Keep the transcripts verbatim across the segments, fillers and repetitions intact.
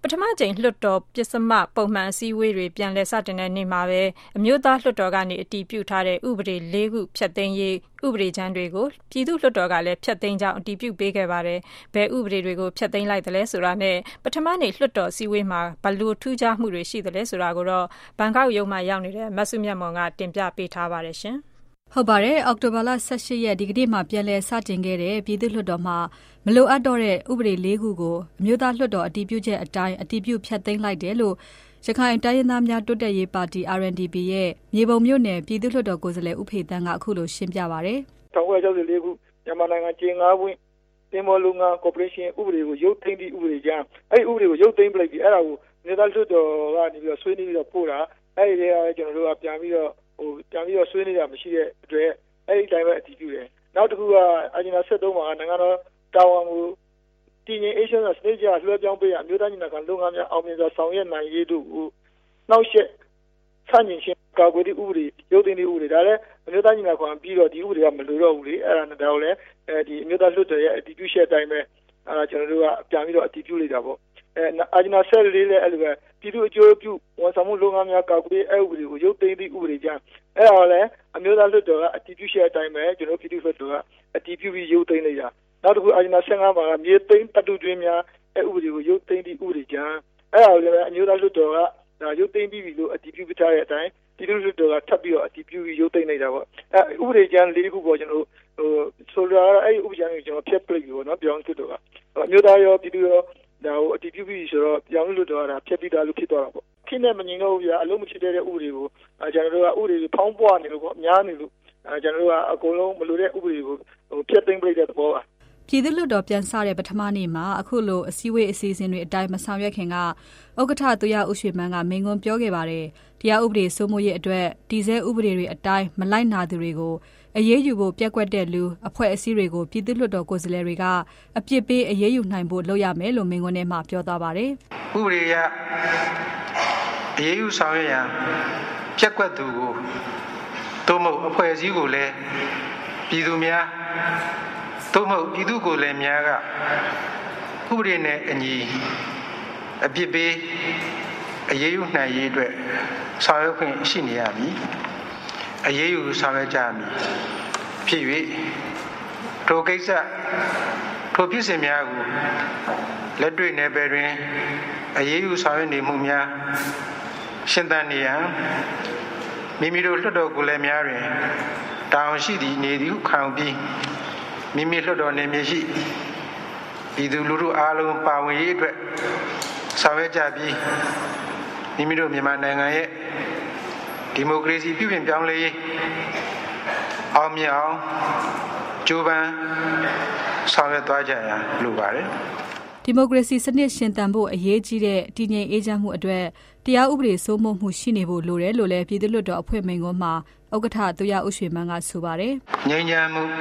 ထမကြိမ်လွှတ်တော်ပစ္စမပုံမှန်အစည်းအဝေးတွေပြန်လည်စတင်တဲ့နေ့မှာပဲအမျိုးသားလွှတ်တော်ကနေအတည်ပြုထားတဲ့ဥပဒေ၄ခုဖျက်သိမ်းရေးဥပဒေကြမ်းတွေကိုပြည်သူ့လွှတ်တော်ကလည်းဖျက်သိမ်းကြောင်းအတည်ပြုပေးခဲ့ပါတယ်။ဘယ်ဥပဒေတွေကိုဖျက်သိမ်းလိုက်သလဲဆိုတာနဲ့ပထမနေ့လွှတ်တော်အစည်းအဝေးမှာဘလို့ထူးခြားမှုတွေရှိသလဲဆိုတာကိုတော့ဘန်ကောက်ရုံးမှာရောက်နေတဲ့မဆုမြတ်မွန်ကတင်ပြပေးထားပါတယ်ရှင်။ဟုတ်ပါတယ်အောက်တိုဘာလ၁၈ရက်ဒီကနေ့မှပြန်လည်စတင်ခဲ့တဲ့ပြည်သူ့လွှတ်တော်မှာမလိုအပ်တော့တဲ့ဥပဒေ၄ခုကိုအမျိုးသားလွှတ်တော်အတည်ပြုချက်အတိုင်းအတည်ပြုဖျက်သိမ်းလိုက်တယ်လို့ရခိုင်တိုင်းရင်းသားများတိုးတက်ရေးပါတီ R N D P ရဲ့မြေပုံမြို့နယ်ပြည်သူ့လွှတ်တော်ကိုယ်စားလှယ်ဦးဖေသန်းကအခုလိုရှင်းပြပါတယ်။၁၉၆၄ခုမြန်မာနိုင်ငံကျင်း၅ဝင်းတင်မော်လုံငါကော်ပိုရေးရှင်းဥပဒေကိုရုပ်သိမ်းသည့်ဥပဒေကြမ်းအဲ့ဒီဥပဒေကိုရုပ်သိမ်းပလိုက်ပြီးအဲ့ဒါကိုမြေသားလွှတ်တော်ကနေပြီးတော့ဆွေးနွေးပြီးတော့ပို့တာအဲ့ဒီကကျွန်တော်တို့ကပြန်ပြီးတော့ဟိုပြန်ပြီးတော့ဆွေးနွေးတာမရှိတဲ့အတွက်အဲ့ဒီတိုင်းပဲအတည်ပြုတယ်နောက်တစ်ခုကအဂျင်နာဆက်သုံးမှာနိုင်ငံတော်တာဝန်ကိုတည်ငြိမ်အေးချမ်းစွာစနစ်ကျလွှဲပြောင်းပေးရအမျိုးသားညီနောင်ခံလုပ်ငန်းများအောင်မြင်စွာဆောင်ရွက်နိုင်ရေးတို့ကိုနောက်ဆက်ဆန့်ကျင်ခြင်းကာကွယ်သည့်ဥပဒေရုပ်သိမ်းသည့်ဥပဒေဒါလည်းအမျိုးသားညီနောင်ခံပြီးတော့ဒီဥပဒေကမလိုတော့ဘူးလေအဲ့ဒါနဲ့ဒါကိုလည်းအဲဒီအမျိုးသားလွှတ်တော်ရဲ့အတည်ပြုချက်အတိုင်းပဲအဲကျွန်တော်တို့ကပြန်ပြီးတော့အတည်ပြုလိုက်တာပေါ့အဲအာဂျင်နာဆက်လေးလည်းအဲ့လိုပဲပြည်သူ့အကျိုးပြုဝန်ဆောင်မှုလုပ်ငန်းများကာကွယ်ရေးဥပဒေကိုရုပ်သိမ်းသည့်ဥပဒေကြမ်းအဲ့ဒါလည်းအမျိုးသားလွှတ်တော်ကအတည်ပြုချက်အတိုင်းပဲကျွန်တော်ပြည်သူ့လွှတ်တော်ကအတည်ပြုပြီးရုပ်သိမ်းလိုက်တာနောက်တစ်ခုအာဂျင်နာ၁၅မှာမြေသိမ်းတတုတွင်းများအဲ့ဥပဒေကိုရုပ်သိမ်းသည့်ဥပဒေကြမ်းအဲ့ဒါလည်းအမျိုးသားလွှတ်တော်ကဒါရုပ်သိမ်းပြီးပြီလို့အတည်ပြုထားတဲ့အတိုင်းပြည်သူ့လွှတ်တော်ကထပ်ပြီးတော့အတည်ပြုပြီးရုပ်သိမ်းလိုက်တာပေါ့အဲဥပဒေကြမ်း၄ခုပေါ့ကျွန်တော်ဟိုဆိုတော့အဲ့ဥပဒေကြမ်းကိုကျွန်တော်ဖျက်ပလိုက်ပြီပေါ့နော်ပြောင်းလွှတ်တော်ကအမျိုးသားရောပြည်သူရောဒါကိုအတည်ပြုပြီးဆိုတော့ပြောင်းလွှတ်တော်ကဖျက်ပြီးသားလို့ဖြစ်သွားတာပေါ့ခင်းနဲ့မငြင်တော့ဘူးပြအလုံးမဖြစ်တဲ့ဥပဒေကိုကျွန်တော်တို့ကဥပဒေဖောင်းပွားနေလို့ပေါ့အများနေလို့ကျွန်တော်တို့ကအကုန်လုံးမလိုတဲ့ဥပဒေကိုဟိုဖျက်သိမ်းပလိုက်တဲ့သဘောပါပြည်သူ့လွှတ်တော်ပြန်စတဲ့ပထမနေ့မှာအခုလိုအစည်းအဝေးအစီအစဉ်တွေအတိုင်းမဆောင်ရွက်ခင်ကဥက္ကဋ္ဌသူရဦးရွှေမန်းကမိန့်ခွန်းပြောခဲ့ပါတယ်။တရားဥပဒေစိုးမိုးရေးအတွက်တည်ဆဲဥပဒေတွေအတိုင်းမလိုက်နာသူတွေကိုအရေးယူဖို့ပြက်ကွက်တဲ့လူအဖွဲ့အစည်းတွေကိုပြည်သူ့လွှတ်တော်ကိုယ်စားလှယ်တွေကအပြစ်ပေးအရေးယူနိုင်ဖို့လုပ်ရမယ်လို့မိန့်ခွန်းထဲမှာပြောသွားပါတယ်။ဥပဒေအရအရေးယူဆောင်ရွက်ရန်ပြက်ကွက်သူကိုသို့မဟုတ်အဖွဲ့အစည်းကိုလည်းပြည်သူများသို့မဟုတ်ပြည်သူကိုယ်လည်းများကဥပဒေနဲ့အညီအပြစ်ပေးအရေးယူနိုင်ရေးအတွက်ဆောင်ရွက်ခွင့်ရှိနေရမည်အရေးယူဆောင်ရွက်ကြမည်ဖြစ်၍ထိုကိစ္စထိုဖြစ်စဉ်များကိုလက်တွေ့နယ်ပယ်တွင်အရေးယူဆောင်ရွက်နေမှုများရှင်းသန်နေရန်မိမိတို့လွှတ်တော်ကိုယ်လည်းများတွင်တာဝန်ရှိသည့်နေသည်ခံပြီးမိမိလွှတ်တော်နယ်မြေရှိပြည်သူလူထုအားလုံးပါဝင်ရေးအတွက်ဆောင်ရွက်ကြပြီးမိမိတို့မြန်မာနိုင်ငံရဲ့ဒီမိုကရေစီပြုပြင်ပြောင်းလဲရေးအောင်မြင်အောင်ကြိုးပမ်းဆောင်ရွက်သွားကြရန်လိုပါတယ်ဒီမိုကရေစီစနစ်ရှင်သန်ဖို့အရေးကြီးတဲ့တည်ငြိမ်အေးချမ်းမှုအတွက်တရားဥပဒေစိုးမိုးမှုရှိနေဖို့လိုတယ်လို့လည်းပြည်သူ့လွှတ်တော်အဖွဲ့မိန့်ခွန်းမှာဥက္ကဋ္ဌသူရဦးရွှေမန်းကဆိုပါတယ်ငြိမ်းချမ်းမှု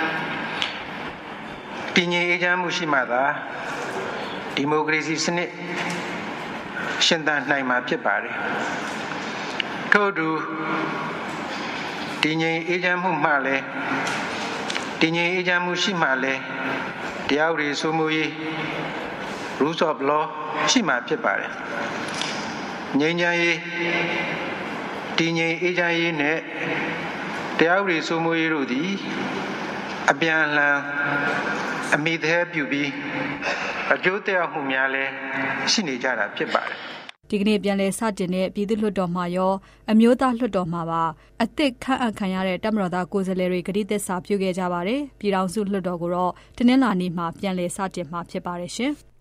တည်ငြိမ်အေးချမ်းမှုရှိမှသာဒီမိုကရေစီစနစ်ရှင်သန်နိုင်မှာဖြစ်ပါတယ်ထို့အတူတည်ငြိမ်အေးချမ်းမှုမှလည်းတည်ငြိမ်အေးချမ်းမှုရှိမှလည်းတရားဥပဒေစိုးမိုးရေး rules of law ရှိမှဖြစ်ပါတယ်ငြိမ်းချမ်းရေးတည်ငြိမ်အေးချမ်းရေးနဲ့တရားဥပဒေစိုးမိုးရေးတို့သည်အပြန်အလှန်အမိသေးပြုပြီးအကျိုးသက်ရောက်မှုများလည်းရှိနေကြတာဖြစ်ပါတယ်ဒီကနေ့ပြန်လည်စတင်တဲ့ပြည်သူ့လွှတ်တော်မှာရောအမျိုးသားလွှတ်တော်မှာပါအသစ်ခန့်အပ်ခံရတဲ့တပ်မတော်သားကိုယ်စားလှယ်တွေကတိသစ္စာပြုခဲ့ကြပါတယ်ပြည်ထောင်စုလွှတ်တော်ကိုတော့တနင်္လာနေ့မှာပြန်လည်စတင်မှာဖြစ်ပါတယ်ရှင်